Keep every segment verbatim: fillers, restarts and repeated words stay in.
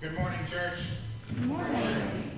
Good morning, church. Good morning.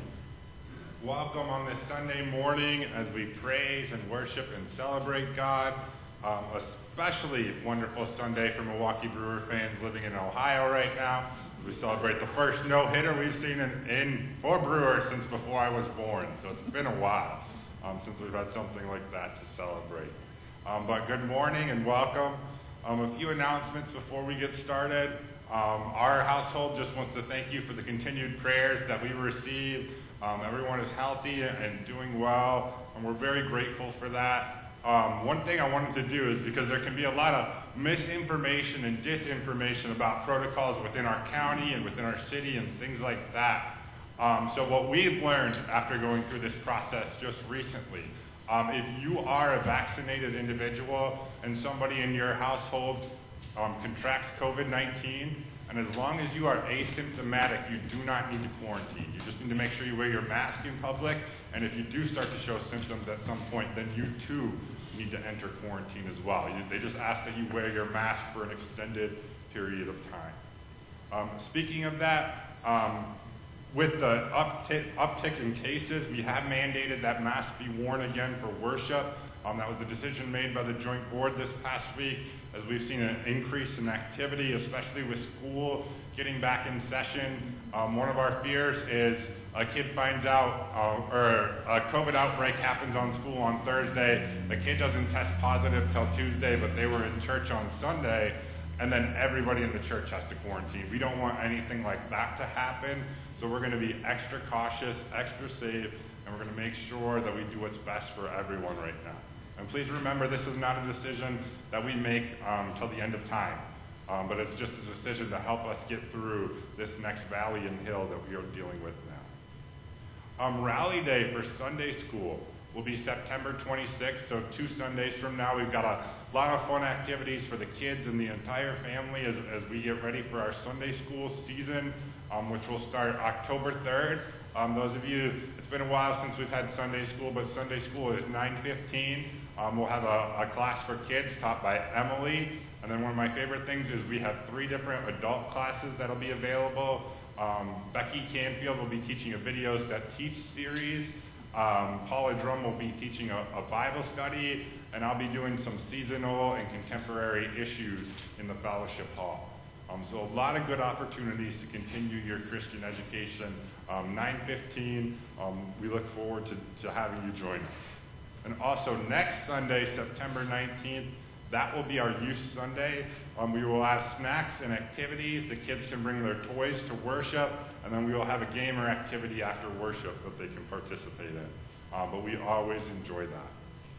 Welcome on this Sunday morning as we praise and worship and celebrate God. Um, especially wonderful Sunday for Milwaukee Brewer fans living in Ohio right now. We celebrate the first no-hitter we've seen in, in for Brewers since before I was born. So it's been a while um, since we've had something like that to celebrate. Um, but good morning and welcome. Um, a few announcements before we get started. Um, our household just wants to thank you for the continued prayers that we receive. Um, everyone is healthy and doing well, and we're very grateful for that. Um, one thing I wanted to do is because there can be a lot of misinformation and disinformation about protocols within our county and within our city and things like that. Um, so what we've learned after going through this process just recently, um, if you are a vaccinated individual and somebody in your household Um, contracts covid nineteen, and as long as you are asymptomatic, you do not need to quarantine. You just need to make sure you wear your mask in public, and if you do start to show symptoms at some point, then you too need to enter quarantine as well. You, they just ask that you wear your mask for an extended period of time. Um, speaking of that, um, with the uptick, uptick in cases, we have mandated that masks be worn again for worship. Um, that was a decision made by the joint board this past week, as we've seen an increase in activity, especially with school getting back in session. Um, one of our fears is a kid finds out, uh, or a COVID outbreak happens on school on Thursday. The kid doesn't test positive till Tuesday, but they were in church on Sunday, and then everybody in the church has to quarantine. We don't want anything like that to happen, so we're going to be extra cautious, extra safe, and we're going to make sure that we do what's best for everyone right now. And please remember, this is not a decision that we make um, till the end of time, um, but it's just a decision to help us get through this next valley and hill that we are dealing with now. Um, Rally Day for Sunday School will be September twenty-sixth, so two Sundays from now. We've got a lot of fun activities for the kids and the entire family as, as we get ready for our Sunday School season, um, which will start October third. Um, those of you, it's been a while since we've had Sunday School, but Sunday School is nine fifteen. Um, we'll have a, a class for kids taught by Emily, and then one of my favorite things is we have three different adult classes that'll be available. Um, Becky Canfield will be teaching a Videos That Teach series. Um, Paula Drum will be teaching a, a Bible study, and I'll be doing some seasonal and contemporary issues in the fellowship hall. Um, so a lot of good opportunities to continue your Christian education. Um, nine fifteen, um, we look forward to, to having you join us. And also next Sunday, September nineteenth, that will be our Youth Sunday. Um, we will have snacks and activities. The kids can bring their toys to worship, and then we will have a game or activity after worship that they can participate in. Uh, but we always enjoy that.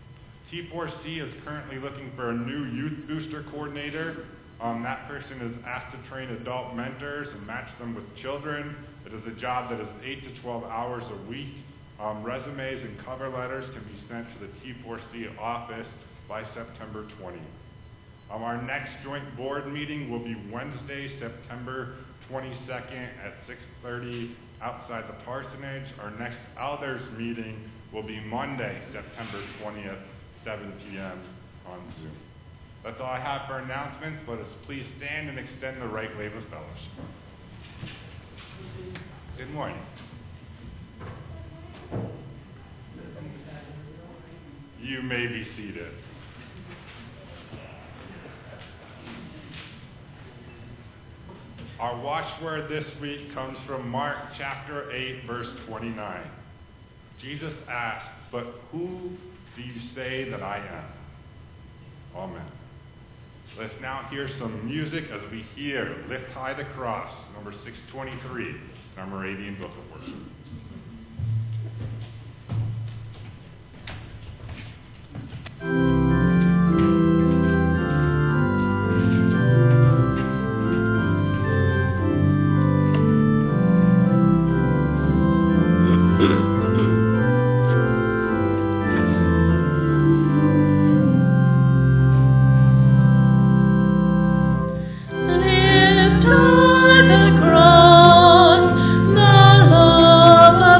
T four C is currently looking for a new youth booster coordinator. Um, that person is asked to train adult mentors and match them with children. It is a job that is eight to twelve hours a week. Um, resumes and cover letters can be sent to the T four C office by September twentieth. Um, our next joint board meeting will be Wednesday, September twenty-second at six thirty outside the parsonage. Our next elders meeting will be Monday, September twentieth, seven p.m. on Zoom. That's all I have for announcements. Let us please stand and extend the right wave of fellowship. Good morning. You may be seated. Our watchword this week comes from Mark chapter eight, verse twenty-nine. Jesus asked, "But who do you say that I am?" Amen. Let's now hear some music as we hear Lift High the Cross, number six twenty-three, in our Moravian Book of Worship. Lift high the cross, the love of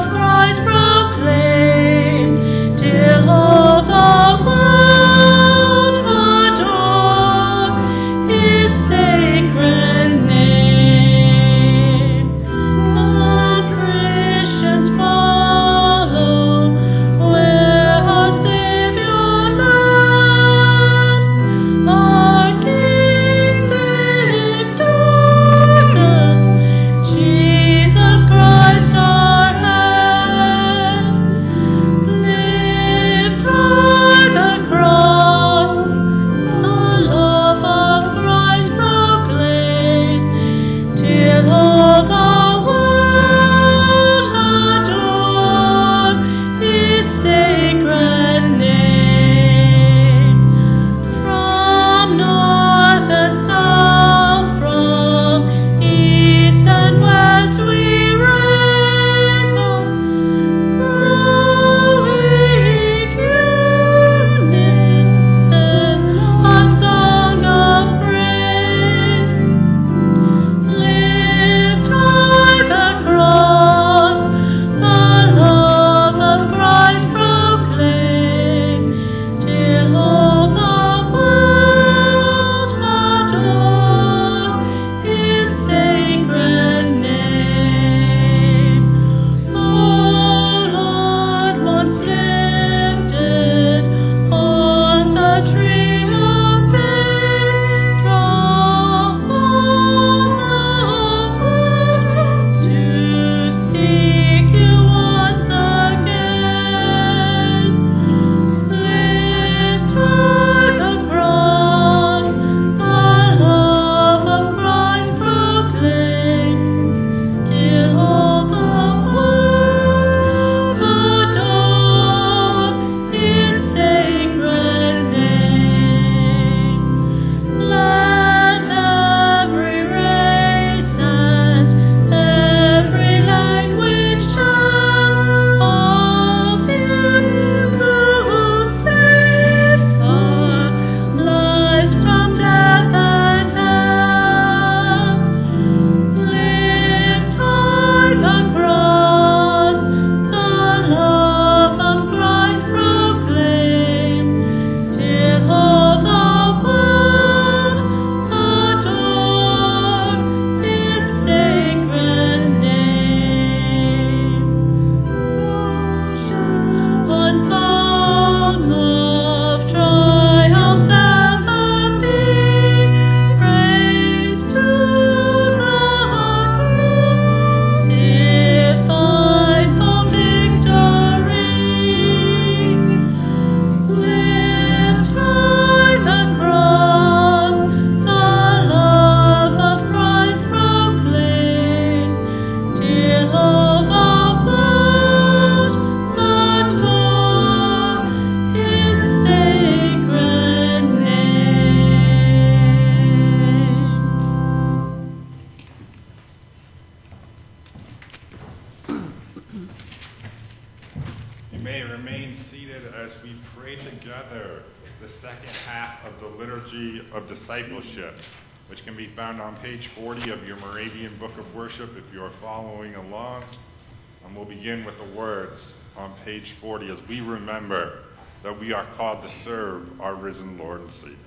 You may remain seated as we pray together the second half of the Liturgy of Discipleship, which can be found on page forty of your Moravian Book of Worship if you are following along. And we'll begin with the words on page forty as we remember that we are called to serve our risen Lord and Savior.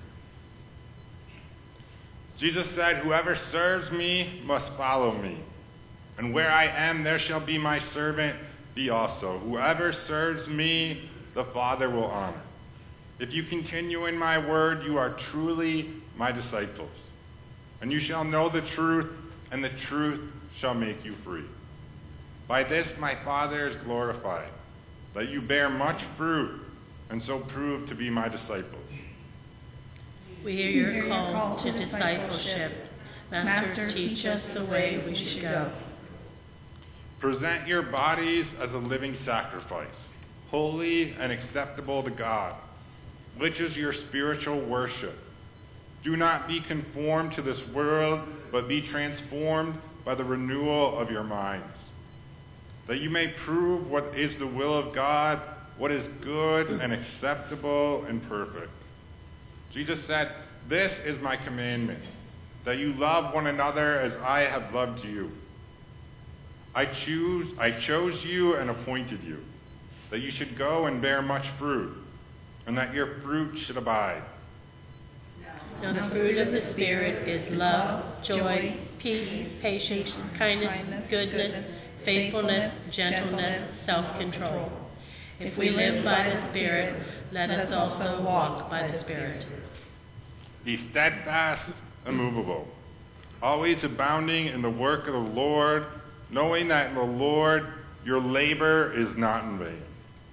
Jesus said, "Whoever serves me must follow me, and where I am there shall be my servant be also. Whoever serves me, the Father will honor. If you continue in my word, you are truly my disciples. And you shall know the truth, and the truth shall make you free. By this my Father is glorified, that you bear much fruit, and so prove to be my disciples." We hear your call to discipleship. Master, teach us the way we should go. Present your bodies as a living sacrifice, holy and acceptable to God, which is your spiritual worship. Do not be conformed to this world, but be transformed by the renewal of your minds, that you may prove what is the will of God, what is good and acceptable and perfect. Jesus said, "This is my commandment, that you love one another as I have loved you. I choose, I chose you and appointed you, that you should go and bear much fruit, and that your fruit should abide." Now the fruit of the Spirit is love, joy, peace, patience, kindness, goodness, faithfulness, gentleness, self-control. If we live by the Spirit, let us also walk by the Spirit. Be steadfast, immovable, always abounding in the work of the Lord, knowing that in the Lord your labor is not in vain.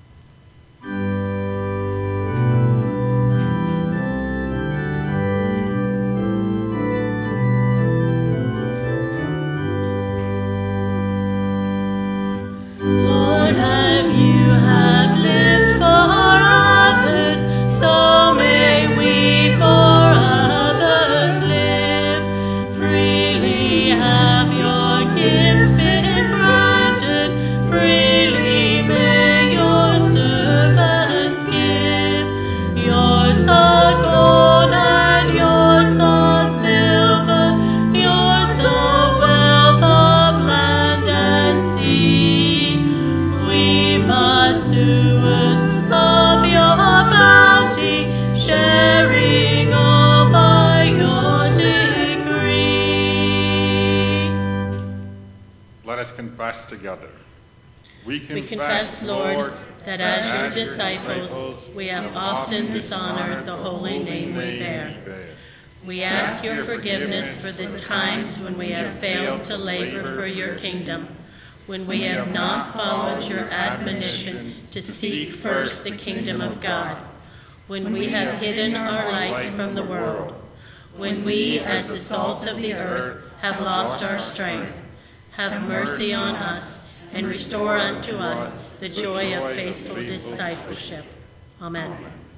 Together. We confess, we confess, Lord, that as your disciples, we have often dishonored the holy name we bear. We ask your forgiveness for the times when we have failed to labor for your kingdom, when we have not followed your admonition to seek first the kingdom of God, when we have hidden our light from the world, when we, as the salt of the earth, have lost our strength. Have mercy on us, and restore unto us the joy of faithful discipleship. Amen.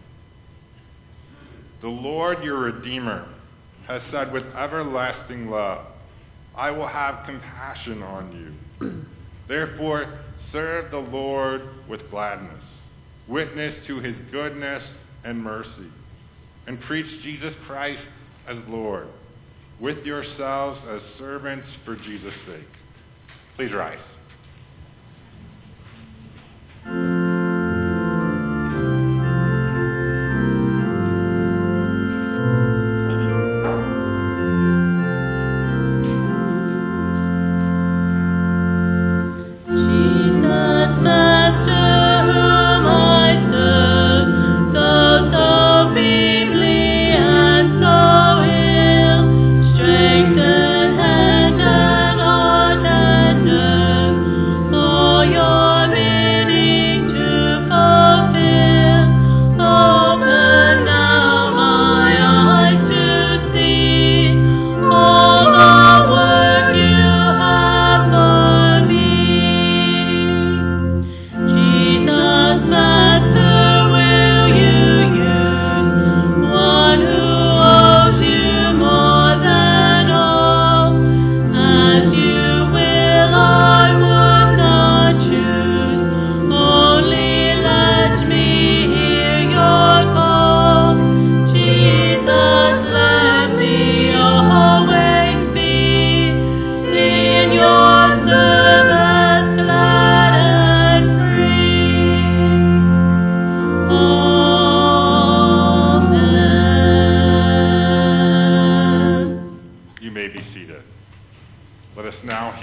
The Lord your Redeemer has said with everlasting love, "I will have compassion on you." Therefore, serve the Lord with gladness, witness to his goodness and mercy, and preach Jesus Christ as Lord, with yourselves as servants for Jesus' sake. Please rise. Strengthen hand and heart and nerve.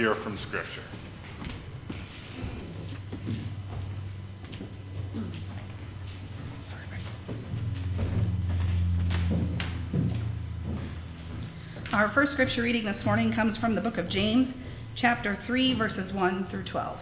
hear from Scripture. Our first scripture reading this morning comes from the book of James, chapter three, verses one through twelve.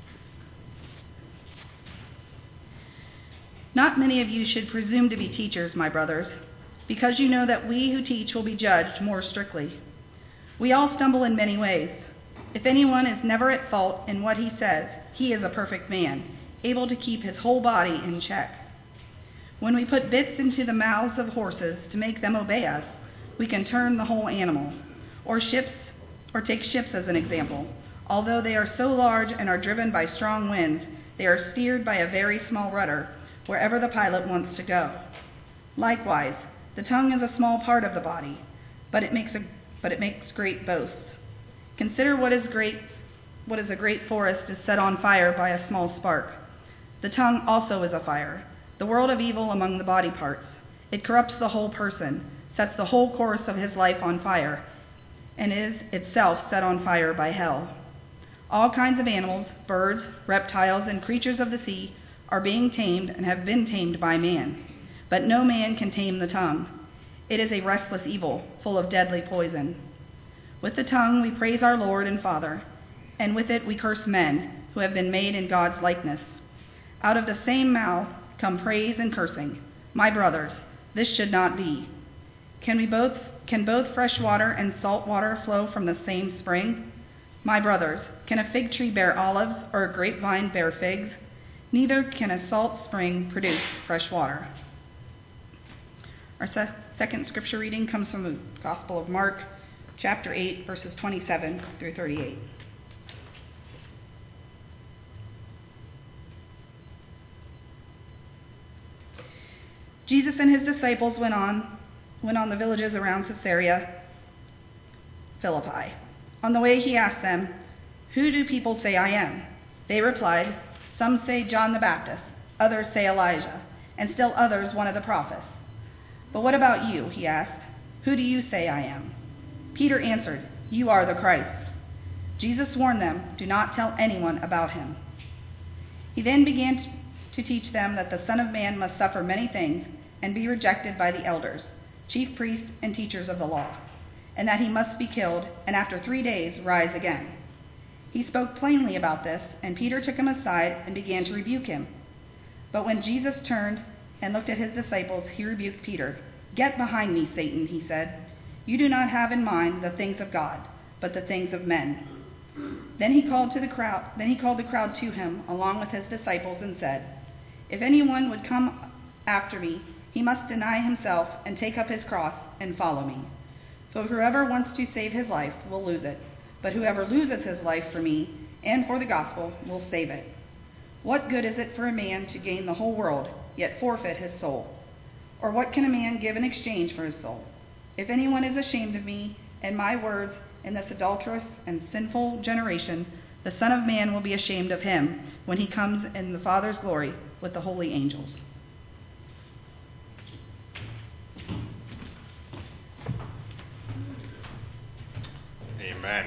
Not many of you should presume to be teachers, my brothers, because you know that we who teach will be judged more strictly. We all stumble in many ways. If anyone is never at fault in what he says, he is a perfect man, able to keep his whole body in check. When we put bits into the mouths of horses to make them obey us, we can turn the whole animal. Or ships, or take ships as an example. Although they are so large and are driven by strong winds, they are steered by a very small rudder, wherever the pilot wants to go. Likewise, the tongue is a small part of the body, but it makes a but it makes great boasts. Consider what is great what is a great forest is set on fire by a small spark. The tongue also is a fire, the world of evil among the body parts. It corrupts the whole person, sets the whole course of his life on fire, and is itself set on fire by hell. All kinds of animals, birds, reptiles, and creatures of the sea are being tamed and have been tamed by man. But no man can tame the tongue. It is a restless evil, full of deadly poison. With the tongue we praise our Lord and Father, and with it we curse men who have been made in God's likeness. Out of the same mouth come praise and cursing. My brothers, this should not be. Can we both can both fresh water and salt water flow from the same spring? My brothers, can a fig tree bear olives or a grapevine bear figs? Neither can a salt spring produce fresh water. Our se- second scripture reading comes from the Gospel of Mark, chapter eight, verses twenty-seven through thirty-eight. Jesus and his disciples went on went on the villages around Caesarea Philippi. On the way he asked them, "Who do people say I am?" They replied, "Some say John the Baptist, others say Elijah, and still others one of the prophets." "But what about you?" he asked. "Who do you say I am?" Peter answered, "You are the Christ." Jesus warned them, "Do not tell anyone about him." He then began to teach them that the Son of Man must suffer many things and be rejected by the elders, chief priests, and teachers of the law, and that he must be killed and after three days rise again. He spoke plainly about this, and Peter took him aside and began to rebuke him. But when Jesus turned and looked at his disciples, he rebuked Peter. "Get behind me, Satan," he said. "You do not have in mind the things of God, but the things of men." Then he called to the crowd, then he called the crowd to him along with his disciples and said, "If anyone would come after me, he must deny himself and take up his cross and follow me. For whoever wants to save his life will lose it, but whoever loses his life for me and for the gospel will save it. What good is it for a man to gain the whole world, yet forfeit his soul? Or what can a man give in exchange for his soul? If anyone is ashamed of me and my words in this adulterous and sinful generation, the Son of Man will be ashamed of him when he comes in the Father's glory with the holy angels." Amen.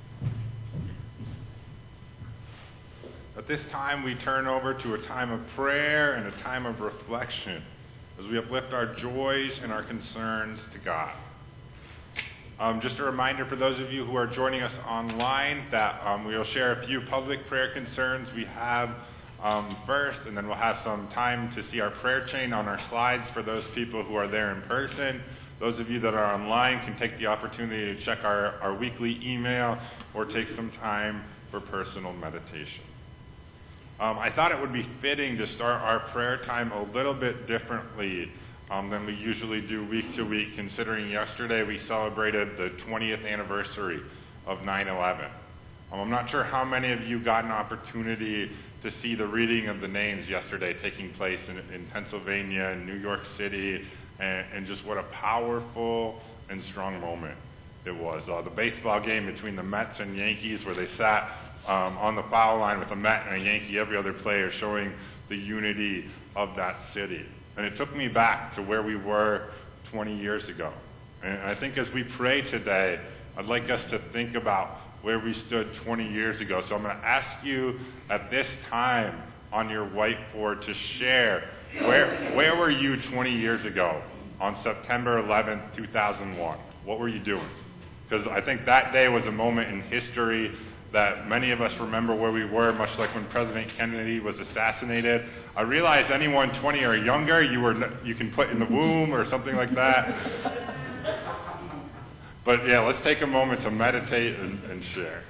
At this time, we turn over to a time of prayer and a time of reflection as we uplift our joys and our concerns to God. Um, just a reminder for those of you who are joining us online that um, we will share a few public prayer concerns we have um, first, and then we'll have some time to see our prayer chain on our slides for those people who are there in person. Those of you that are online can take the opportunity to check our, our weekly email or take some time for personal meditation. Um, I thought it would be fitting to start our prayer time a little bit differently um, than we usually do week to week, considering yesterday we celebrated the twentieth anniversary of nine eleven. Um, I'm not sure how many of you got an opportunity to see the reading of the names yesterday taking place in, in Pennsylvania and New York City, and, and just what a powerful and strong moment it was. Uh, the baseball game between the Mets and Yankees, where they sat um, on the foul line with a Met and a Yankee every other player, showing the unity of that city. And it took me back to where we were twenty years ago. And I think as we pray today, I'd like us to think about where we stood twenty years ago. So I'm going to ask you at this time on your whiteboard to share where where were you twenty years ago on September eleventh, two thousand one? What were you doing? Because I think that day was a moment in history that many of us remember where we were, much like when President Kennedy was assassinated. I realize anyone twenty or younger, you were you can put in the womb or something like that. But yeah, let's take a moment to meditate and, and share.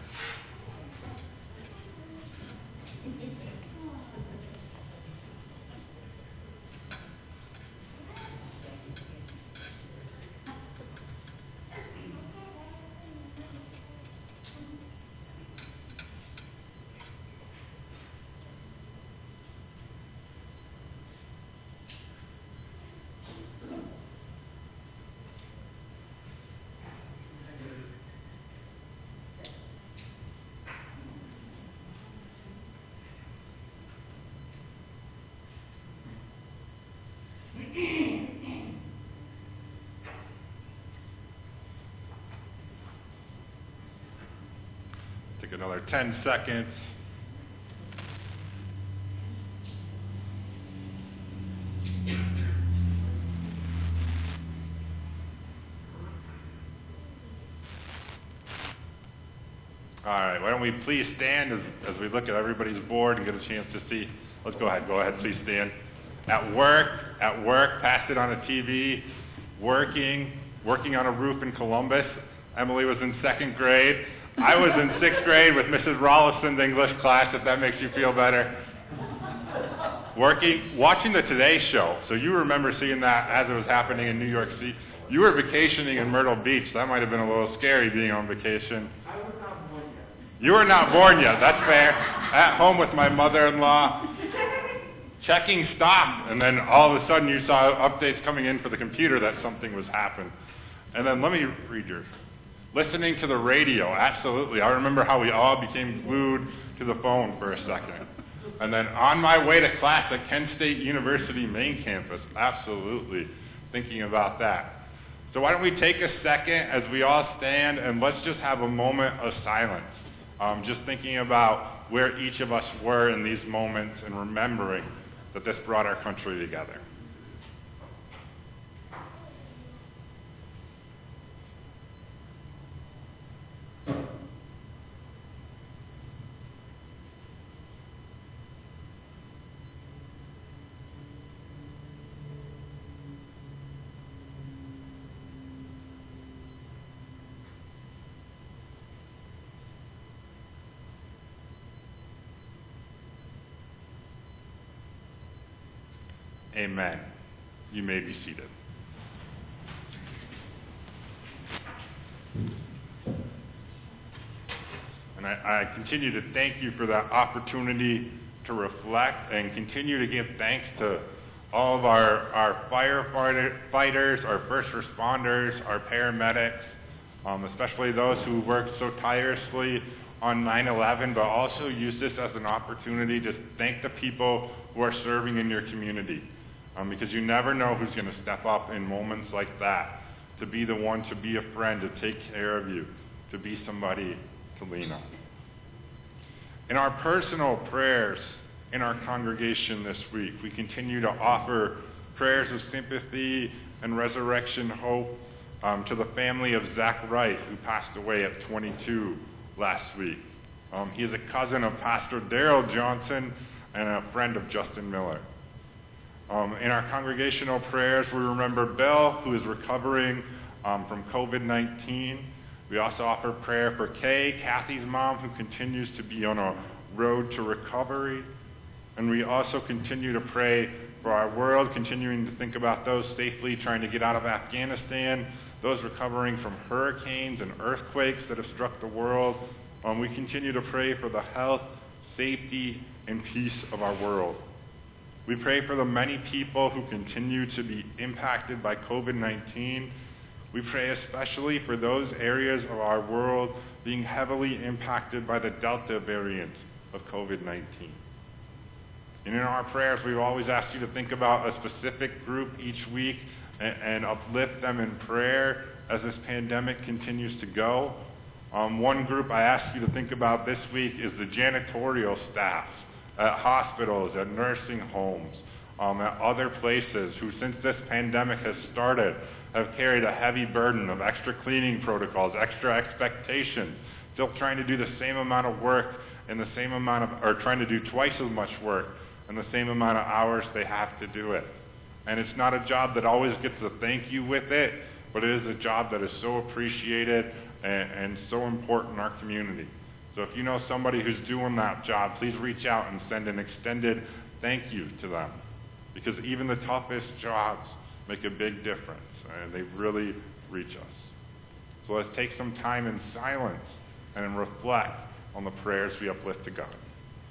Take another ten seconds. All right, why don't we please stand as, as we look at everybody's board and get a chance to see. Let's go ahead, go ahead, please stand. At work, at work, passed it on a T V, working, working on a roof in Columbus. Emily was in second grade. I was in sixth grade with Missus Rollison's English class, if that makes you feel better. Working, watching the Today Show. So you remember seeing that as it was happening in New York City. You were vacationing in Myrtle Beach. That might have been a little scary being on vacation. I was not born yet. You were not born yet, that's fair. At home with my mother-in-law, checking stock, and then all of a sudden you saw updates coming in for the computer that something was happening. And then let me read yours. Listening to the radio, absolutely. I remember how we all became glued to the phone for a second. And then on my way to class at Kent State University main campus, absolutely, thinking about that. So why don't we take a second as we all stand and let's just have a moment of silence. Um, just thinking about where each of us were in these moments and remembering that this brought our country together. Amen. You may be seated. And I, I continue to thank you for that opportunity to reflect and continue to give thanks to all of our, our firefighters, our first responders, our paramedics, um, especially those who worked so tirelessly on nine eleven, but also use this as an opportunity to thank the people who are serving in your community. Um, because you never know who's going to step up in moments like that, to be the one, to be a friend, to take care of you, to be somebody to lean on. In our personal prayers in our congregation this week, we continue to offer prayers of sympathy and resurrection hope um, to the family of Zach Wright, who passed away at twenty-two last week. Um, he is a cousin of Pastor Daryl Johnson and a friend of Justin Miller. Um, in our congregational prayers, we remember Bill, who is recovering um, from covid nineteen. We also offer prayer for Kay, Kathy's mom, who continues to be on a road to recovery. And we also continue to pray for our world, continuing to think about those safely trying to get out of Afghanistan, those recovering from hurricanes and earthquakes that have struck the world. Um, we continue to pray for the health, safety, and peace of our world. We pray for the many people who continue to be impacted by covid nineteen. We pray especially for those areas of our world being heavily impacted by the Delta variant of covid nineteen. And in our prayers, we've always asked you to think about a specific group each week and, and uplift them in prayer as this pandemic continues to go. Um, one group I asked you to think about this week is the janitorial staff at hospitals, at nursing homes, um, at other places who, since this pandemic has started, have carried a heavy burden of extra cleaning protocols, extra expectations, still trying to do the same amount of work and the same amount of, or trying to do twice as much work and the same amount of hours they have to do it. And it's not a job that always gets a thank you with it, but it is a job that is so appreciated and, and so important in our community. So if you know somebody who's doing that job, please reach out and send an extended thank you to them. Because even the toughest jobs make a big difference, and they really reach us. So let's take some time in silence and reflect on the prayers we uplift to God.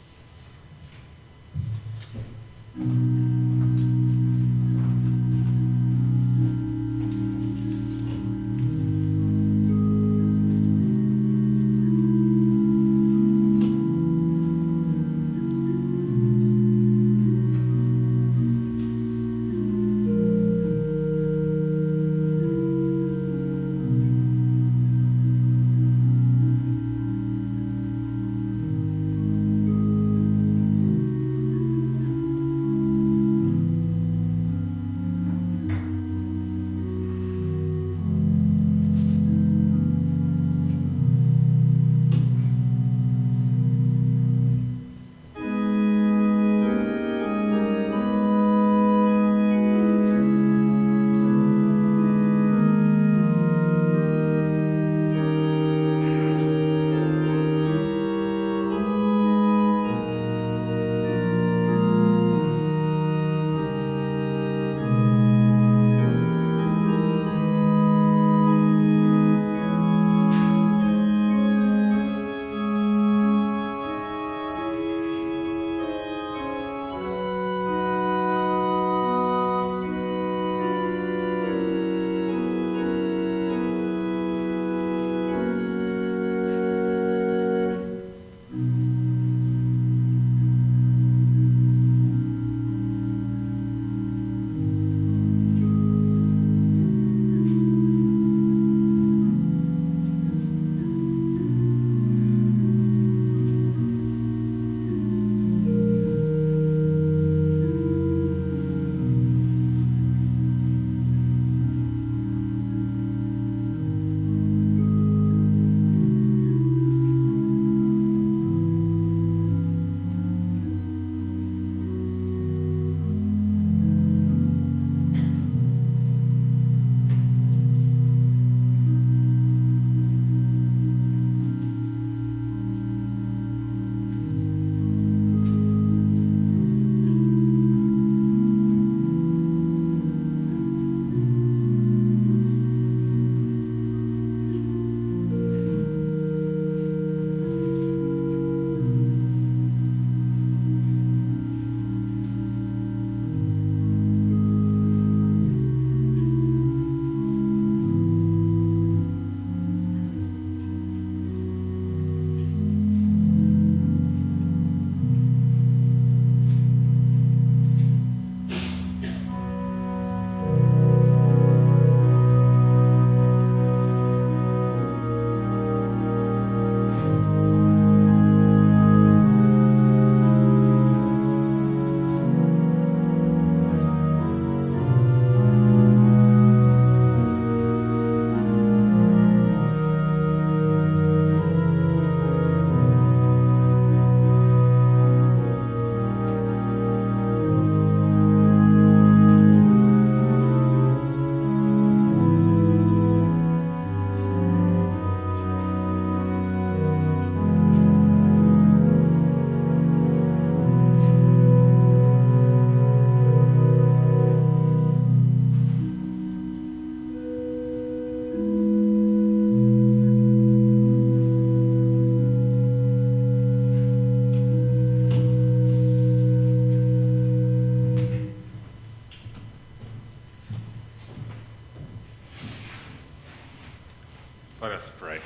Let us pray.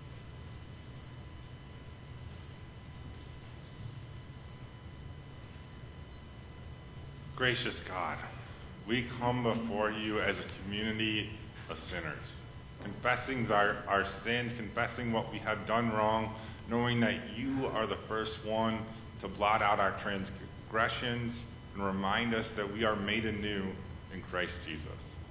Gracious God, we come before you as a community of sinners, confessing our, our sins, confessing what we have done wrong, knowing that you are the first one to blot out our transgressions and remind us that we are made anew in Christ Jesus.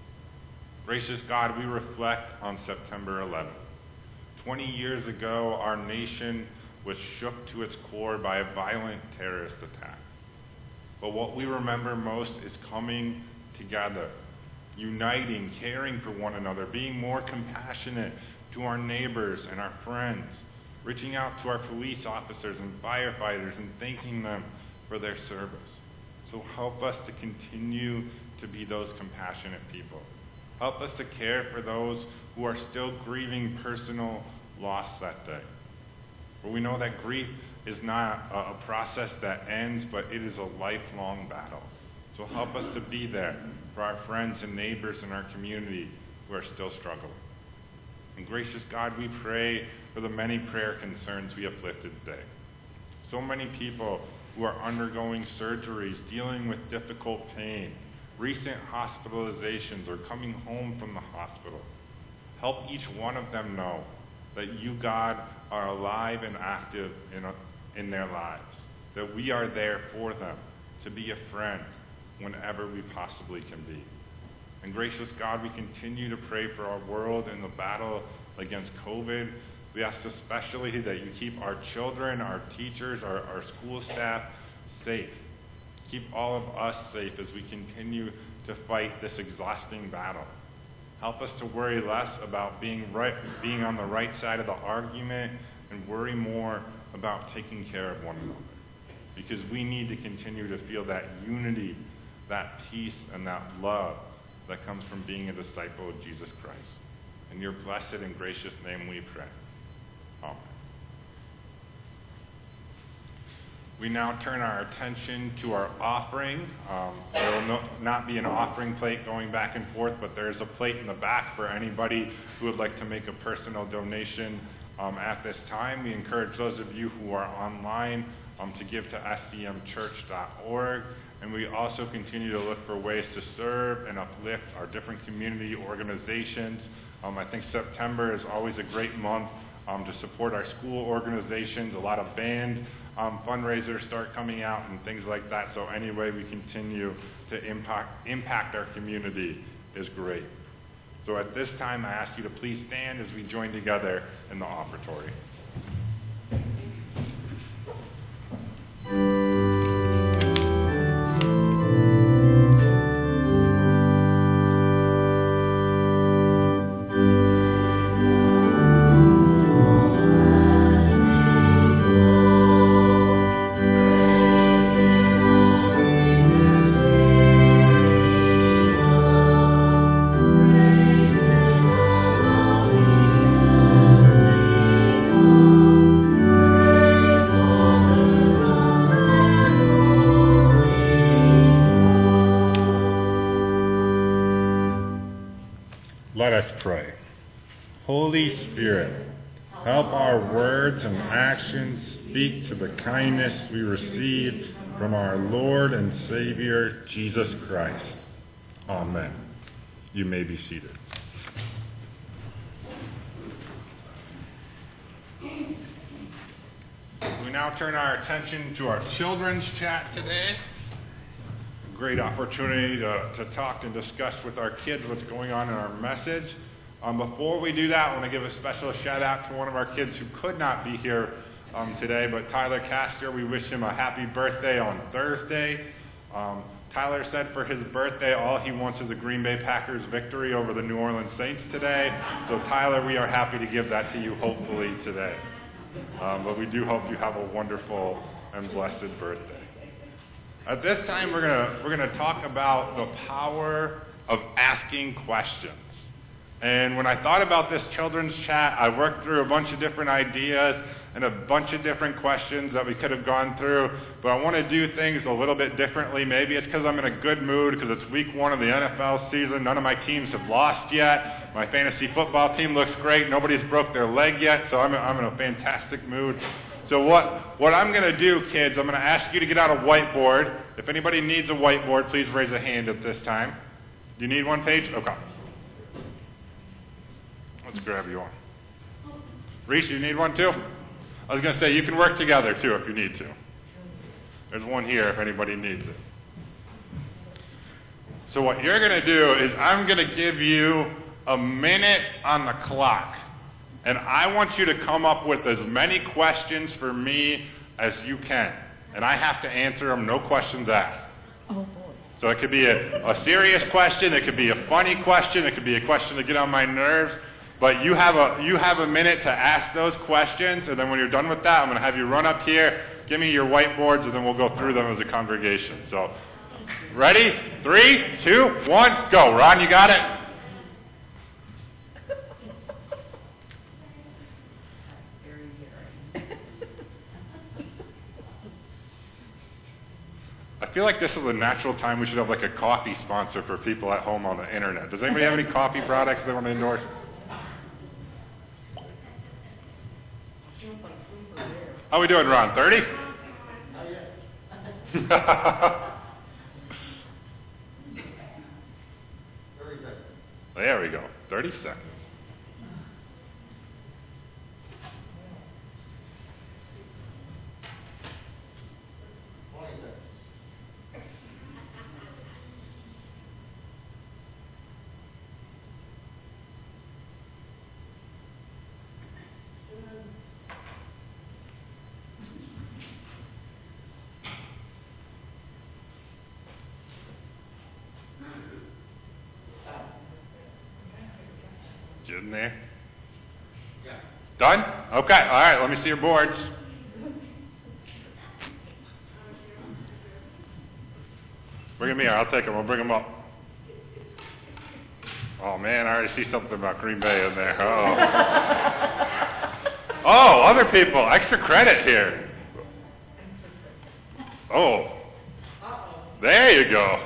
Gracious God, we reflect on September eleventh. Twenty years ago, our nation was shook to its core by a violent terrorist attack. But what we remember most is coming together, uniting, caring for one another, being more compassionate to our neighbors and our friends, reaching out to our police officers and firefighters and thanking them for their service. So help us to continue to be those compassionate people. Help us to care for those who are still grieving personal loss that day. For we know that grief is not a, a process that ends, but it is a lifelong battle. So help us to be there for our friends and neighbors in our community who are still struggling. And gracious God, we pray for the many prayer concerns we have lifted today. So many people who are undergoing surgeries, dealing with difficult pain, recent hospitalizations, or coming home from the hospital. Help each one of them know that you, God, are alive and active in, a, in their lives, that we are there for them to be a friend whenever we possibly can be. And gracious God, we continue to pray for our world in the battle against COVID. We ask especially that you keep our children, our teachers, our, our school staff safe. Keep all of us safe as we continue to fight this exhausting battle. Help us to worry less about being right, being on the right side of the argument, and worry more about taking care of one another. Because we need to continue to feel that unity, that peace, and that love that comes from being a disciple of Jesus Christ. In your blessed and gracious name we pray. Amen. We now turn our attention to our offering. Um, there will no, not be an offering plate going back and forth, but there's a plate in the back for anybody who would like to make a personal donation um, at this time. We encourage those of you who are online um, to give to S D M church dot org. And we also continue to look for ways to serve and uplift our different community organizations. Um, I think September is always a great month um, to support our school organizations. A lot of band um, fundraisers start coming out and things like that. So any way we continue to impact, impact our community is great. So at this time, I ask you to please stand as we join together in the offertory. Let us pray. Holy Spirit, help our words and actions speak to the kindness we receive from our Lord and Savior, Jesus Christ. Amen. You may be seated. We now turn our attention to our children's chat today. Great opportunity to, to talk and discuss with our kids what's going on in our message. Um, before we do that, I want to give a special shout out to one of our kids who could not be here um, today, but Tyler Castor. We wish him a happy birthday on Thursday. Um, Tyler said for his birthday, all he wants is a Green Bay Packers victory over the New Orleans Saints today. So Tyler, we are happy to give that to you hopefully today. Um, but we do hope you have a wonderful and blessed birthday. At this time, we're gonna we're gonna talk about the power of asking questions. And when I thought about this children's chat, I worked through a bunch of different ideas and a bunch of different questions that we could have gone through. But I want to do things a little bit differently. Maybe it's because I'm in a good mood because it's week one of the N F L season. None of my teams have lost yet. My fantasy football team looks great. Nobody's broke their leg yet, so I'm I'm in a fantastic mood. So what, what I'm going to do, kids, I'm going to ask you to get out a whiteboard. If anybody needs a whiteboard, please raise a hand at this time. Do you need one, Paige? Okay. Let's grab you one. Reese, you need one too? I was going to say, you can work together too if you need to. There's one here if anybody needs it. So what you're going to do is I'm going to give you a minute on the clock. And I want you to come up with as many questions for me as you can. And I have to answer them, no questions asked. Oh, boy. So it could be a, a serious question, it could be a funny question, it could be a question to get on my nerves. But you have a you have a minute to ask those questions, and then when you're done with that, I'm going to have you run up here, give me your whiteboards, and then we'll go through them as a congregation. So, ready? Three, two, one, go. Ron, you got it? I feel like this is a natural time we should have like a coffee sponsor for people at home on the internet. Does anybody have any coffee products they want to endorse? How are we doing, Ron? thirty? There we go. thirty seconds. In there? Yeah. Done? Okay. All right. Let me see your boards. Bring them here. I'll take them. I'll bring them up. Oh, man. I already see something about Green Bay in there. Oh. Oh, other people. Extra credit here. Oh. There you go.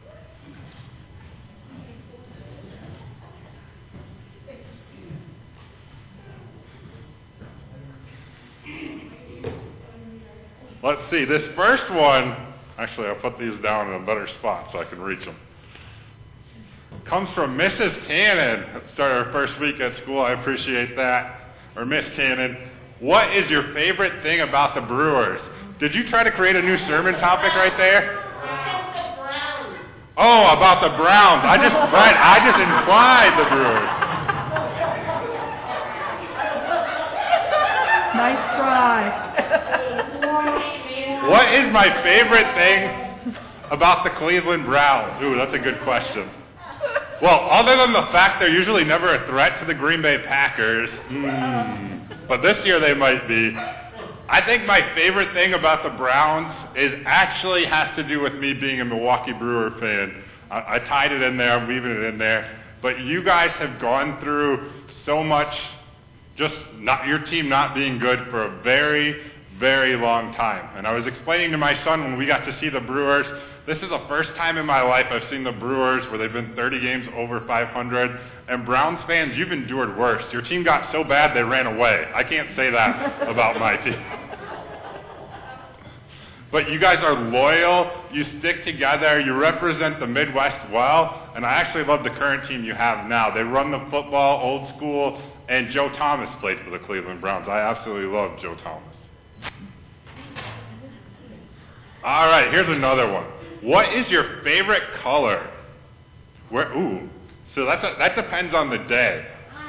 Let's see, this first one, actually I'll put these down in a better spot so I can reach them. Comes from Missus Cannon. Started her first week at school, I appreciate that. Or Miss Cannon. What is your favorite thing about the Brewers? Did you try to create a new sermon topic right there? Oh, about the Browns. I just, right, I just implied the Brewers. Nice try. What is my favorite thing about the Cleveland Browns? Ooh, that's a good question. Well, other than the fact they're usually never a threat to the Green Bay Packers, mm, but this year they might be. I think my favorite thing about the Browns is actually has to do with me being a Milwaukee Brewer fan. I, I tied it in there, I'm leaving it in there. But you guys have gone through so much, just not your team not being good for a very, very long time. And I was explaining to my son when we got to see the Brewers, this is the first time in my life I've seen the Brewers where they've been thirty games over five hundred. And Browns fans, you've endured worse. Your team got so bad they ran away. I can't say that about my team. But you guys are loyal, you stick together, you represent the Midwest well, and I actually love the current team you have now. They run the football, old school, and Joe Thomas played for the Cleveland Browns. I absolutely love Joe Thomas. All right, here's another one. What is your favorite color? Where? Ooh, so that's a, that depends on the day.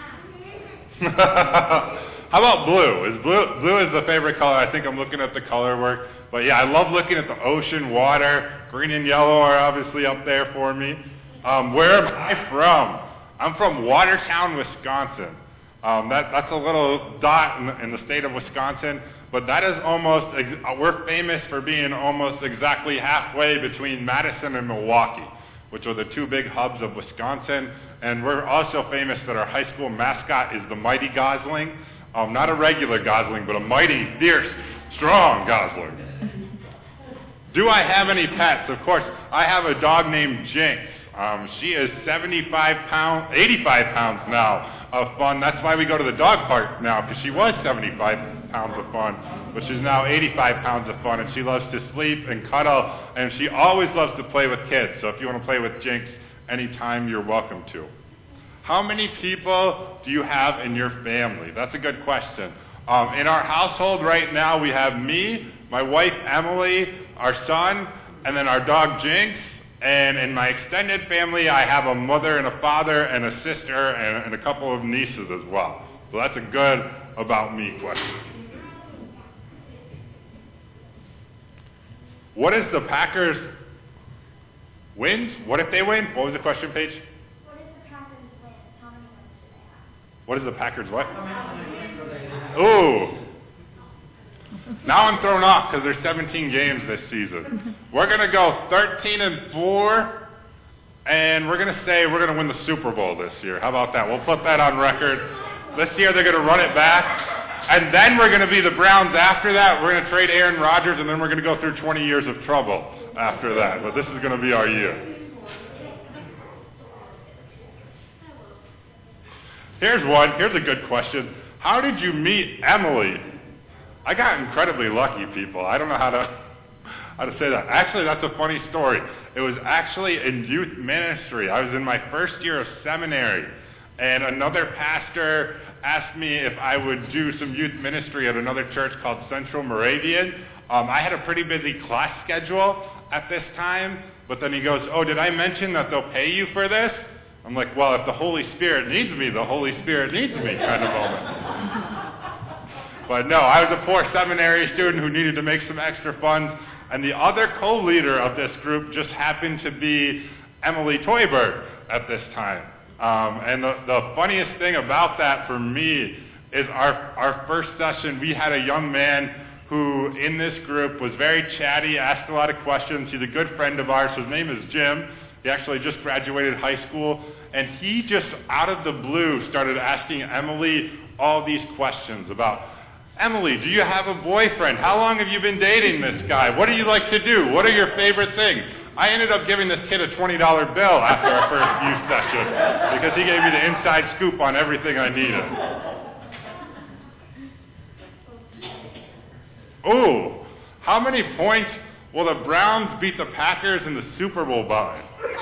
How about blue? Is blue blue is the favorite color? I think I'm looking at the color work. But yeah, I love looking at the ocean, water. Green and yellow are obviously up there for me. Um, where am I from? I'm from Watertown, Wisconsin. Um, that, that's a little dot in the, in the state of Wisconsin. But that is almost, we're famous for being almost exactly halfway between Madison and Milwaukee, which are the two big hubs of Wisconsin. And we're also famous that our high school mascot is the Mighty Gosling. Um, not a regular Gosling, but a mighty, fierce, strong Gosling. Do I have any pets? Of course, I have a dog named Jinx. Um, she is seventy-five pounds, eighty-five pounds now of fun. That's why we go to the dog park now, because she was seventy-five pounds of fun, but she's now eighty-five pounds of fun, and she loves to sleep and cuddle, and she always loves to play with kids. So if you want to play with Jinx anytime, you're welcome to. How many people do you have in your family? That's a good question. Um, in our household right now, we have me, my wife Emily, our son, and then our dog Jinx. And in my extended family, I have a mother and a father and a sister and, and a couple of nieces as well. So that's a good about me question. What is the Packers wins? What if they win? What was the question, Paige? What is the Packers win? How many wins do they have? What is the Packers what? Ooh. Now I'm thrown off because there's seventeen games this season. We're going to go thirteen and four, and we're going to say we're going to win the Super Bowl this year. How about that? We'll put that on record. This year they're going to run it back, and then we're going to be the Browns after that. We're going to trade Aaron Rodgers, and then we're going to go through twenty years of trouble after that. But this is going to be our year. Here's one. Here's a good question. How did you meet Emily? I got incredibly lucky, people. I don't know how to how to say that. Actually, that's a funny story. It was actually in youth ministry. I was in my first year of seminary, and another pastor asked me if I would do some youth ministry at another church called Central Moravian. Um, I had a pretty busy class schedule at this time, but then he goes, "Oh, did I mention that they'll pay you for this?" I'm like, "Well, if the Holy Spirit needs me, the Holy Spirit needs me," kind of moment. But no, I was a poor seminary student who needed to make some extra funds, and the other co-leader of this group just happened to be Emily Toiberg at this time. Um, and the, the funniest thing about that for me is our, our first session, we had a young man who in this group was very chatty, asked a lot of questions. He's a good friend of ours. His name is Jim. He actually just graduated high school, and he just out of the blue started asking Emily all these questions about, "Emily, do you have a boyfriend? How long have you been dating this guy? What do you like to do? What are your favorite things?" I ended up giving this kid a twenty dollar bill after our first youth session because he gave me the inside scoop on everything I needed. Ooh, how many points will the Browns beat the Packers in the Super Bowl by?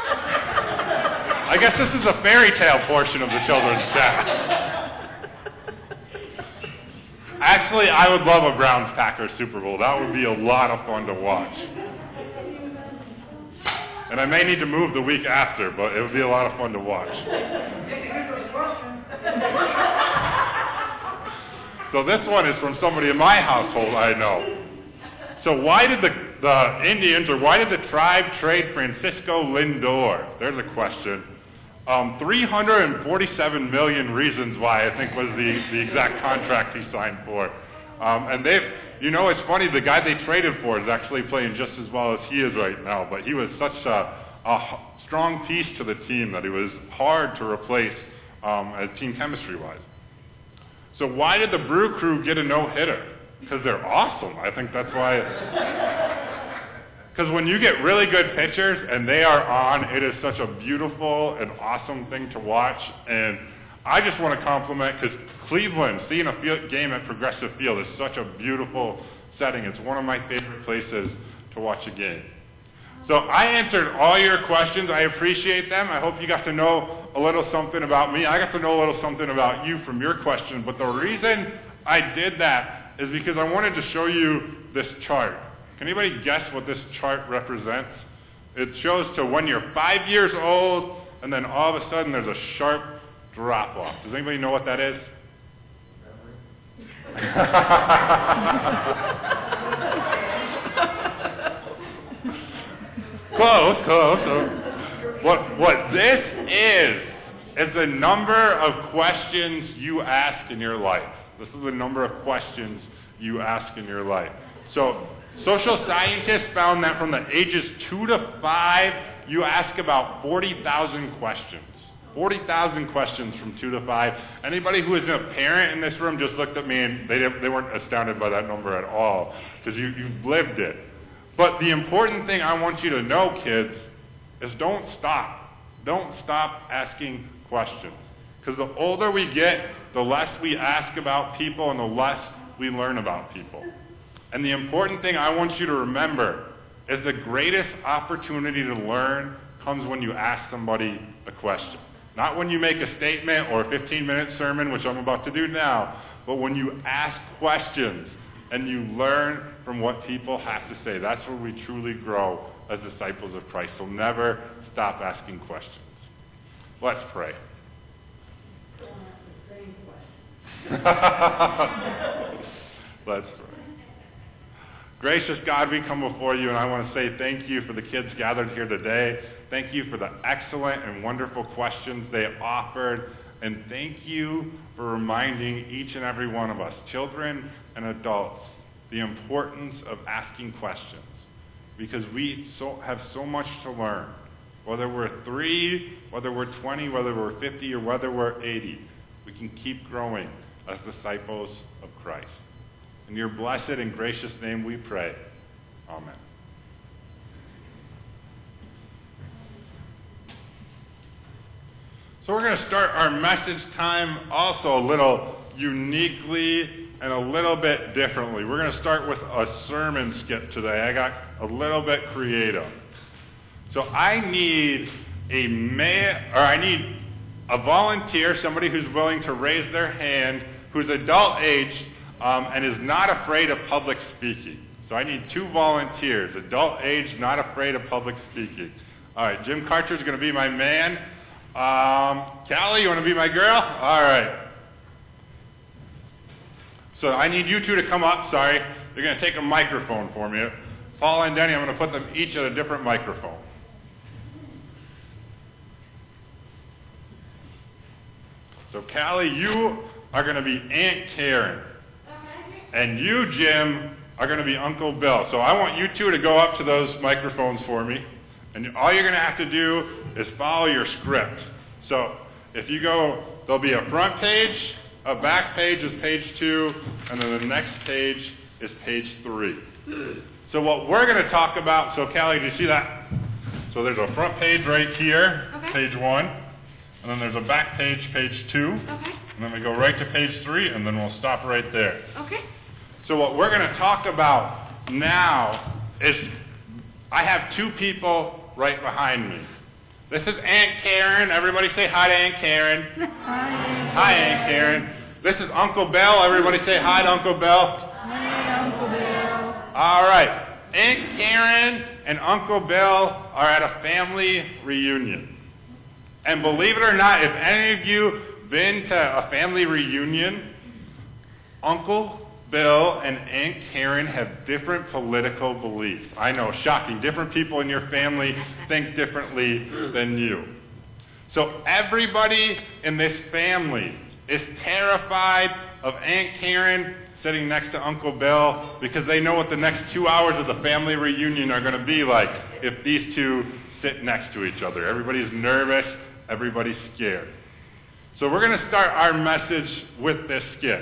I guess this is a fairy tale portion of the children's chat. Actually, I would love a Browns-Packers Super Bowl. That would be a lot of fun to watch. And I may need to move the week after, but it would be a lot of fun to watch. So this one is from somebody in my household I know. So why did the, the Indians, or why did the tribe trade Francisco Lindor? There's a question. Um, three hundred forty-seven million reasons why, I think, was the, the exact contract he signed for. Um, and they've, you know, it's funny, the guy they traded for is actually playing just as well as he is right now, but he was such a, a strong piece to the team that he was hard to replace um, as team chemistry-wise. So why did the Brew Crew get a no-hitter? Because they're awesome. I think that's why. Because when you get really good pitchers and they are on, it is such a beautiful and awesome thing to watch. And I just want to compliment, because Cleveland, seeing a field, game at Progressive Field is such a beautiful setting. It's one of my favorite places to watch a game. So I answered all your questions. I appreciate them. I hope you got to know a little something about me. I got to know a little something about you from your questions. But the reason I did that is because I wanted to show you this chart. Can anybody guess what this chart represents? It shows to when you're five years old, and then all of a sudden there's a sharp drop-off. Does anybody know what that is? Close, close. What, what this is, is the number of questions you ask in your life. This is the number of questions you ask in your life. So, social scientists found that from the ages two to five, you ask about forty thousand questions. forty thousand questions from two to five. Anybody who isn't a parent in this room just looked at me and they, they weren't astounded by that number at all, because you, you've lived it. But the important thing I want you to know, kids, is don't stop. Don't stop asking questions. Because the older we get, the less we ask about people and the less we learn about people. And the important thing I want you to remember is the greatest opportunity to learn comes when you ask somebody a question. Not when you make a statement or a fifteen-minute sermon, which I'm about to do now, but when you ask questions and you learn from what people have to say. That's where we truly grow as disciples of Christ. So never stop asking questions. Let's pray. Let's pray. Gracious God, we come before you, and I want to say thank you for the kids gathered here today. Thank you for the excellent and wonderful questions they offered. And thank you for reminding each and every one of us, children and adults, the importance of asking questions. Because we so have so much to learn. Whether we're three, whether we're twenty, whether we're fifty, or whether we're eighty, we can keep growing as disciples of Christ. In your blessed and gracious name we pray. Amen. So we're going to start our message time also a little uniquely and a little bit differently. We're going to start with a sermon skit today. I got a little bit creative. So I need a man, or I need a volunteer, somebody who's willing to raise their hand, who's adult age, um, and is not afraid of public speaking. So I need two volunteers, adult age, not afraid of public speaking. All right, Jim Karcher is going to be my man. Um, Callie, you want to be my girl? All right. So I need you two to come up. Sorry. They're going to take a microphone for me. Paul and Denny, I'm going to put them each at a different microphone. So Callie, you are going to be Aunt Karen. And you, Jim, are going to be Uncle Bill. So I want you two to go up to those microphones for me. And all you're going to have to do is follow your script. So if you go, there'll be a front page, a back page is page two, and then the next page is page three. So what we're going to talk about, so Callie, do you see that? So there's a front page right here, okay. Page one. And then there's a back page, page two. Okay. And then we go right to page three, and then we'll stop right there. Okay. So what we're going to talk about now is I have two people right behind me. This is Aunt Karen. Everybody say hi to Aunt Karen. Hi. Hi, Aunt Karen. This is Uncle Bill. Everybody say hi to Uncle Bill. Hi, Uncle Bill. All right. Aunt Karen and Uncle Bill are at a family reunion. And believe it or not, if any of you been to a family reunion, Uncle Bill and Aunt Karen have different political beliefs. I know, shocking. Different people in your family think differently than you. So everybody in this family is terrified of Aunt Karen sitting next to Uncle Bill because they know what the next two hours of the family reunion are going to be like if these two sit next to each other. Everybody's nervous. Everybody's scared. So we're going to start our message with this skit.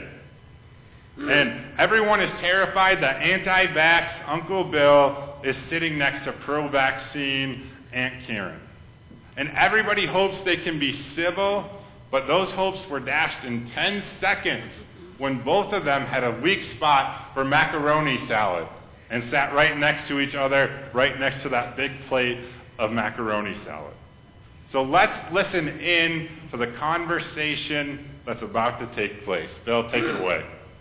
And everyone is terrified that anti-vax Uncle Bill is sitting next to pro-vaccine Aunt Karen. And everybody hopes they can be civil, but those hopes were dashed in ten seconds when both of them had a weak spot for macaroni salad and sat right next to each other, right next to that big plate of macaroni salad. So let's listen in to the conversation that's about to take place. Bill, take it away.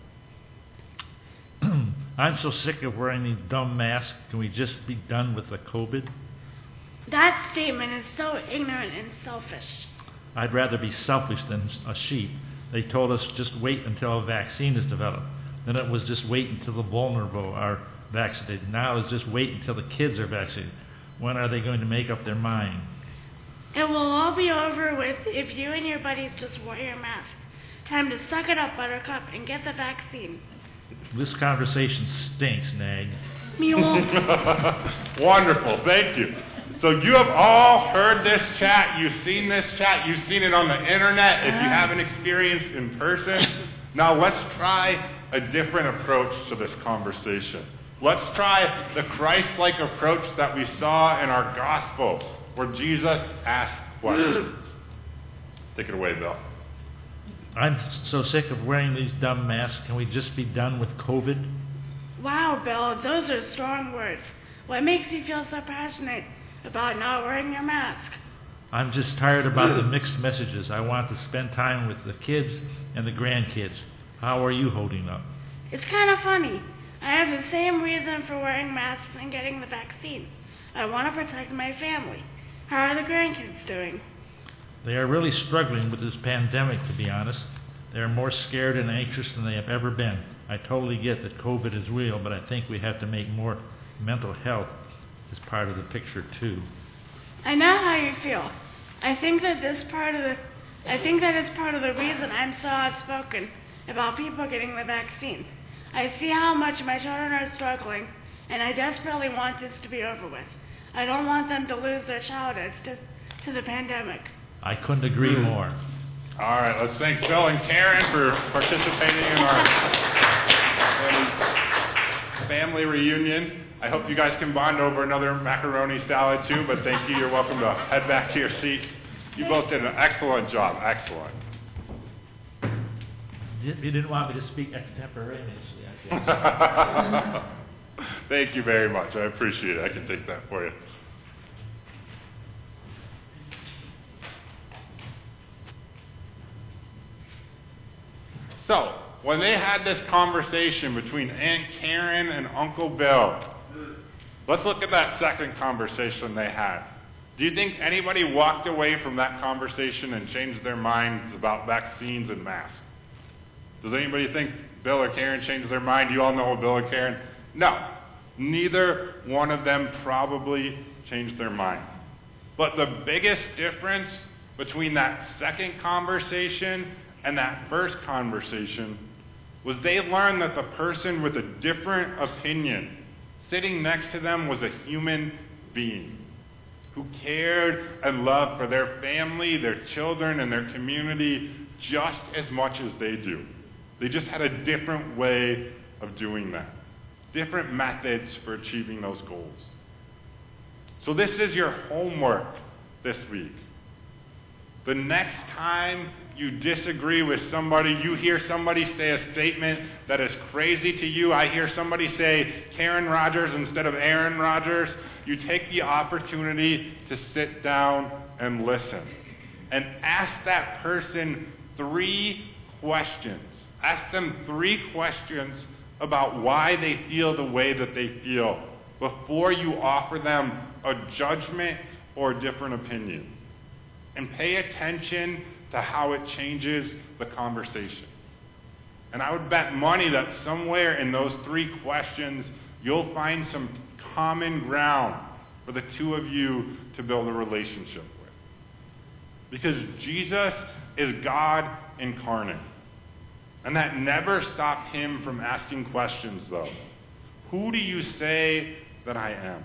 I'm so sick of wearing these dumb masks. Can we just be done with the COVID? That statement is so ignorant and selfish. I'd rather be selfish than a sheep. They told us just wait until a vaccine is developed. Then it was just wait until the vulnerable are vaccinated. Now it's just wait until the kids are vaccinated. When are they going to make up their mind? It will all be over with if you and your buddies just wear your mask. Time to suck it up, Buttercup, and get the vaccine. This conversation stinks, Nag. Mule. Wonderful, thank you. So you have all heard this chat, you've seen this chat, you've seen it on the internet if you haven't experienced in person. Now let's try a different approach to this conversation. Let's try the Christ-like approach that we saw in our gospel, where Jesus asked questions. Take it away, Bill. I'm so sick of wearing these dumb masks. Can we just be done with COVID? Wow, Bill, those are strong words. What makes you feel so passionate about not wearing your mask? I'm just tired about the mixed messages. I want to spend time with the kids and the grandkids. How are you holding up? It's kind of funny. I have the same reason for wearing masks and getting the vaccine. I want to protect my family. How are the grandkids doing? They are really struggling with this pandemic, to be honest. They are more scared and anxious than they have ever been. I totally get that COVID is real, but I think we have to make more mental health as part of the picture too. I know how you feel. I think that this part of the I think that is part of the reason I'm so outspoken about people getting the vaccine. I see how much my children are struggling, and I desperately want this to be over with. I don't want them to lose their childhoods to, to the pandemic. I couldn't agree more. All right, let's thank Bill and Karen for participating in our family reunion. I hope you guys can bond over another macaroni salad too, but thank you. You're welcome to head back to your seats. You both did an excellent job. Excellent. You didn't want me to speak extemporaneously, I guess. Thank you very much. I appreciate it. I can take that for you. So, when they had this conversation between Aunt Karen and Uncle Bill, let's look at that second conversation they had. Do you think anybody walked away from that conversation and changed their minds about vaccines and masks? Does anybody think Bill or Karen changed their mind? You all know Bill or Karen? No. Neither one of them probably changed their mind. But the biggest difference between that second conversation and that first conversation was they learned that the person with a different opinion sitting next to them was a human being who cared and loved for their family, their children, and their community just as much as they do. They just had a different way of doing that, different methods for achieving those goals. So this is your homework this week. The next time you disagree with somebody, you hear somebody say a statement that is crazy to you, I hear somebody say Karen Rogers instead of Aaron Rodgers, you take the opportunity to sit down and listen. And ask that person three questions. Ask them three questions about why they feel the way that they feel before you offer them a judgment or a different opinion. And pay attention to how it changes the conversation. And I would bet money that somewhere in those three questions, you'll find some common ground for the two of you to build a relationship with. Because Jesus is God incarnate. And that never stopped him from asking questions, though. Who do you say that I am?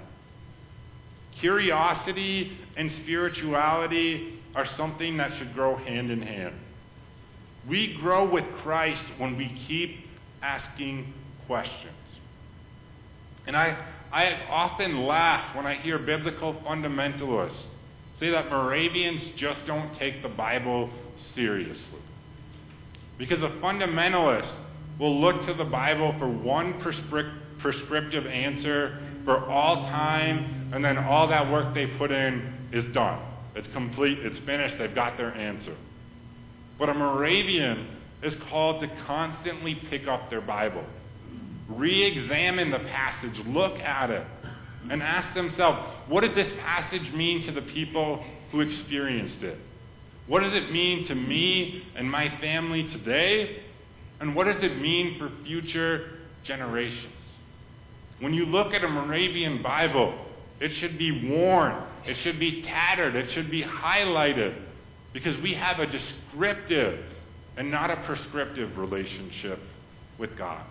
Curiosity and spirituality are something that should grow hand in hand. We grow with Christ when we keep asking questions. And I, I often laugh when I hear biblical fundamentalists say that Moravians just don't take the Bible seriously. Because a fundamentalist will look to the Bible for one prescrip- prescriptive answer for all time, and then all that work they put in is done. It's complete, it's finished, they've got their answer. But a Moravian is called to constantly pick up their Bible, re-examine the passage, look at it, and ask themselves, what did this passage mean to the people who experienced it? What does it mean to me and my family today? And what does it mean for future generations? When you look at a Moravian Bible, it should be worn, it should be tattered, it should be highlighted, because we have a descriptive and not a prescriptive relationship with God.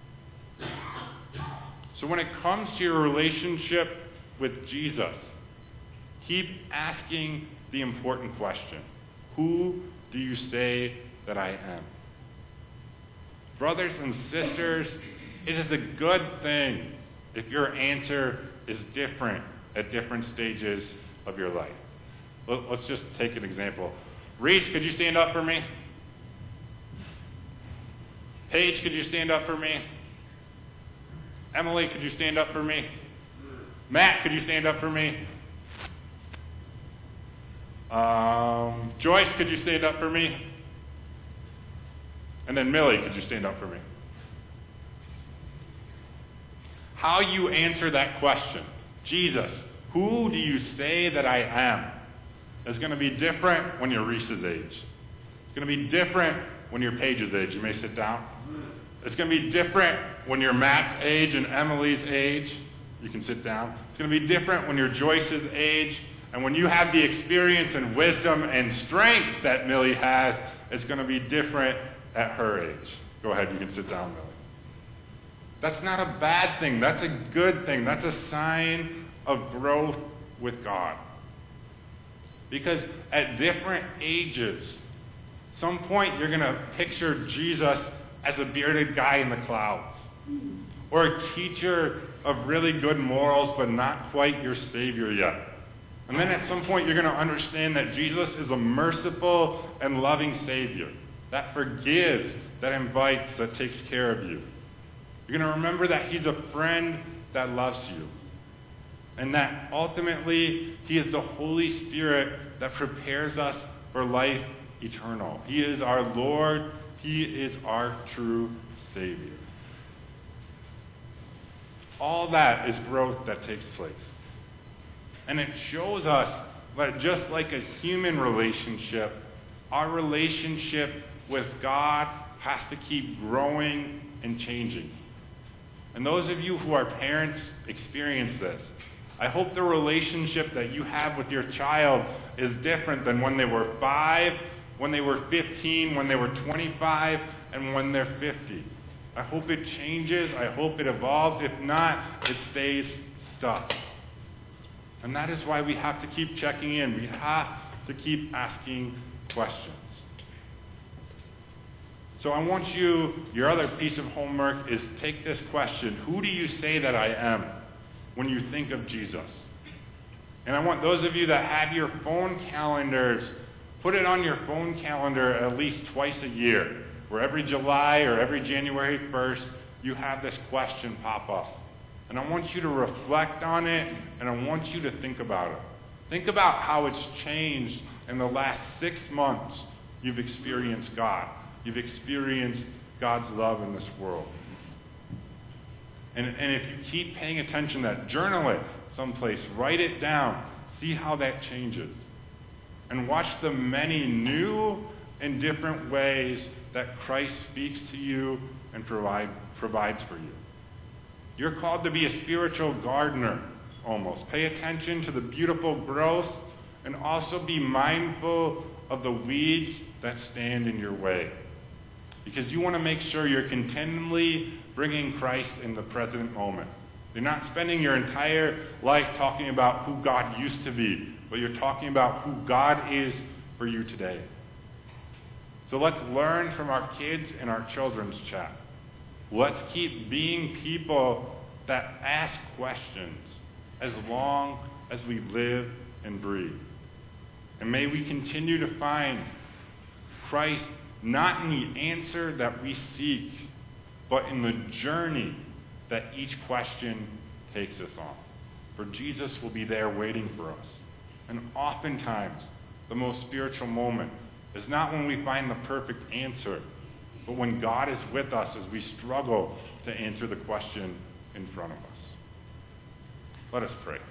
So when it comes to your relationship with Jesus, keep asking the important question. Who do you say that I am? Brothers and sisters, it is a good thing if your answer is different at different stages of your life. Let's just take an example. Reese, could you stand up for me? Paige, could you stand up for me? Emily, could you stand up for me? Matt, could you stand up for me? Um, Joyce, could you stand up for me? And then Millie, could you stand up for me? How you answer that question, Jesus, who do you say that I am, is going to be different when you're Reese's age. It's going to be different when you're Paige's age. You may sit down. It's going to be different when you're Matt's age and Emily's age. You can sit down. It's going to be different when you're Joyce's age. And when you have the experience and wisdom and strength that Millie has, it's going to be different at her age. Go ahead, you can sit down, Millie. That's not a bad thing. That's a good thing. That's a sign of growth with God. Because at different ages, some point you're going to picture Jesus as a bearded guy in the clouds, or a teacher of really good morals but not quite your Savior yet. And then at some point you're going to understand that Jesus is a merciful and loving Savior that forgives, that invites, that takes care of you. You're going to remember that He's a friend that loves you, and that ultimately He is the Holy Spirit that prepares us for life eternal. He is our Lord. He is our true Savior. All that is growth that takes place. And it shows us that just like a human relationship, our relationship with God has to keep growing and changing. And those of you who are parents experience this. I hope the relationship that you have with your child is different than when they were five, when they were fifteen, when they were twenty-five, and when they're fifty. I hope it changes. I hope it evolves. If not, it stays stuck. And that is why we have to keep checking in. We have to keep asking questions. So I want you, your other piece of homework is take this question. Who do you say that I am when you think of Jesus? And I want those of you that have your phone calendars, put it on your phone calendar at least twice a year, where every July or every January first, you have this question pop up. And I want you to reflect on it, and I want you to think about it. Think about how it's changed in the last six months you've experienced God. You've experienced God's love in this world. And, and if you keep paying attention to that, journal it someplace, write it down, see how that changes. And watch the many new and different ways that Christ speaks to you and provide, provides for you. You're called to be a spiritual gardener, almost. Pay attention to the beautiful growth and also be mindful of the weeds that stand in your way. Because you want to make sure you're continually bringing Christ in the present moment. You're not spending your entire life talking about who God used to be, but you're talking about who God is for you today. So let's learn from our kids and our children's chat. Let's keep being people that ask questions as long as we live and breathe. And may we continue to find Christ not in the answer that we seek, but in the journey that each question takes us on. For Jesus will be there waiting for us. And oftentimes, the most spiritual moment is not when we find the perfect answer, but when God is with us as we struggle to answer the question in front of us. Let us pray.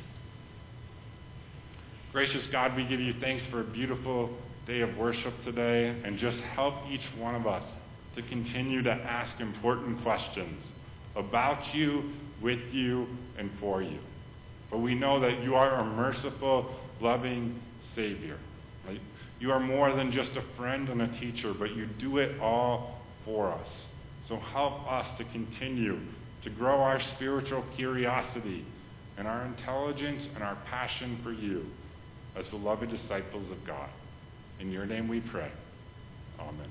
Gracious God, we give you thanks for a beautiful day of worship today, and just help each one of us to continue to ask important questions about you, with you, and for you. But we know that you are a merciful, loving Savior. Right? You are more than just a friend and a teacher, but you do it all for us. So help us to continue to grow our spiritual curiosity and our intelligence and our passion for you as beloved disciples of God. In your name we pray. Amen.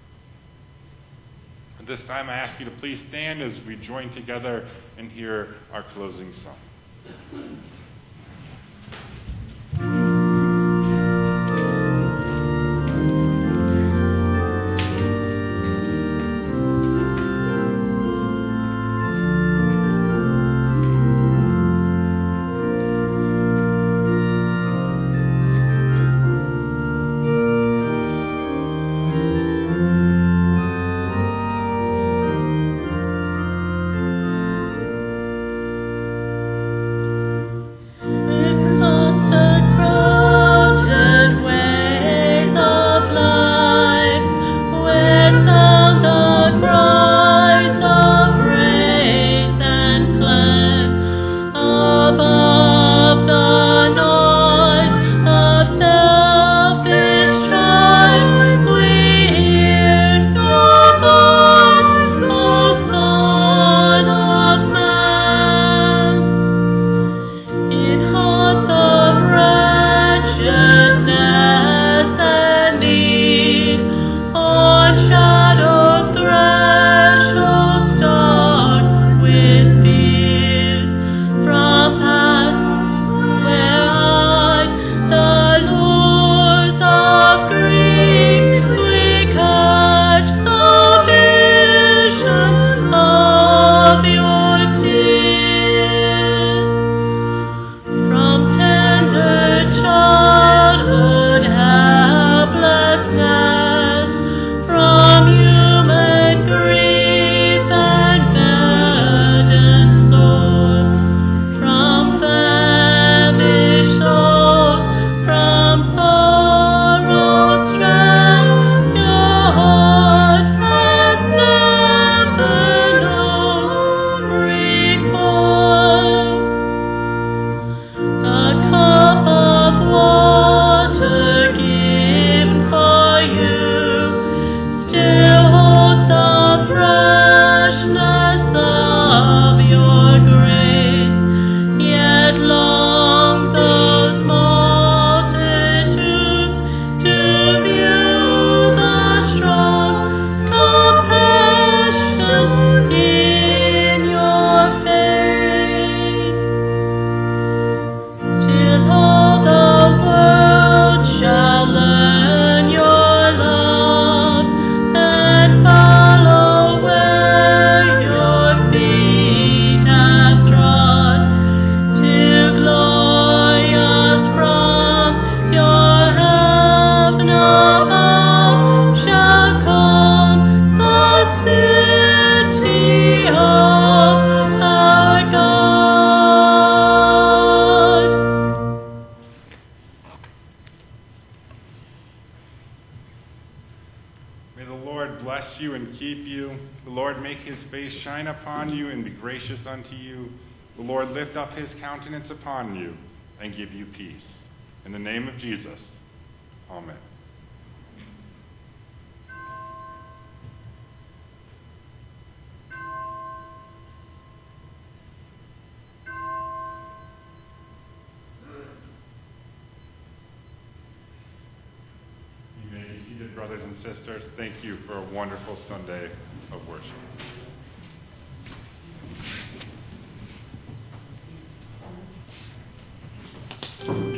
At this time, I ask you to please stand as we join together and hear our closing song. you. The Lord make his face shine upon you and be gracious unto you. The Lord lift up his countenance upon you and give you peace. In the name of Jesus, amen. You may be seated, brothers and sisters. Thank you for a wonderful Sunday of worship.